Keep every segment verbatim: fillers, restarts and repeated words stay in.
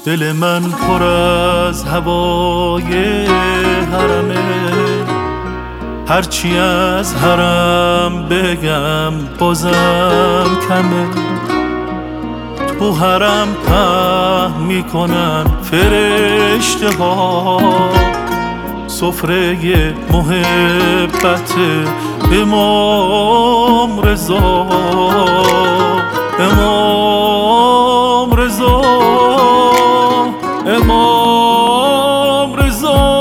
دل من پر از هوای حرمه، هرچی از حرم بگم بازم کمه. تو حرم پهن میکنن فرشته ها سفره محبت امام رضا. امام رضا امام رضا.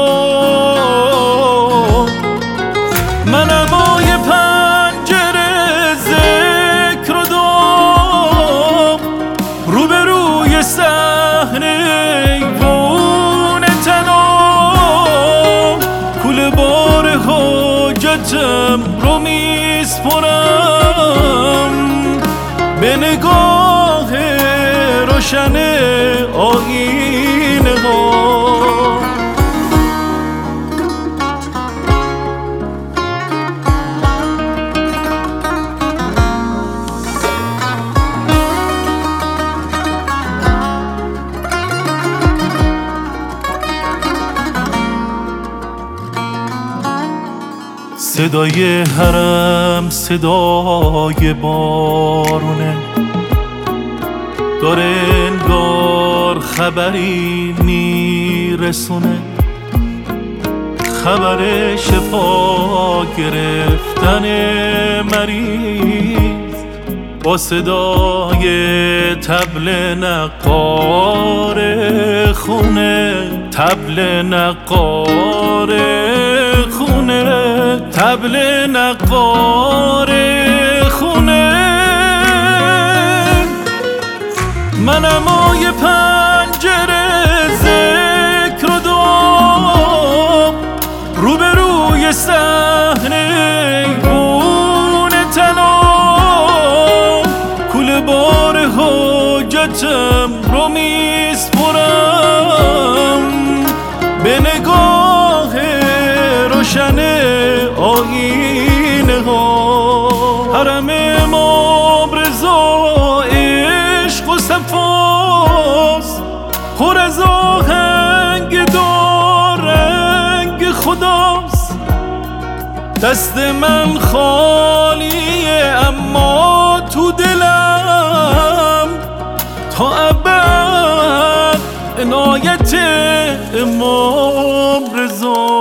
منم آی پنجره ذکر و دعا، روبروی صحنه ایوان تنام، کل بار حاجتم رو میسپرم به نگاه روشن آیینه ها. صدای حرم صدای بارونه، داره انگار خبری میرسونه، خبر شفا گرفتن مریض با صدای طبل نقار خونه. طبل نقار خونه، طبل نقار خونه. منم آی پنجره ذکر و دعا، روبروی صحنه ایوان تنام، کل بار حاجتم رو میسپرم به نگاه روشن آیینه ها. حرم امام رضا عشق و صفاست، پر از آهنگ دارنگ خداست. دست من خالیه اما تو دلم تا ابد عنایت امام رضا.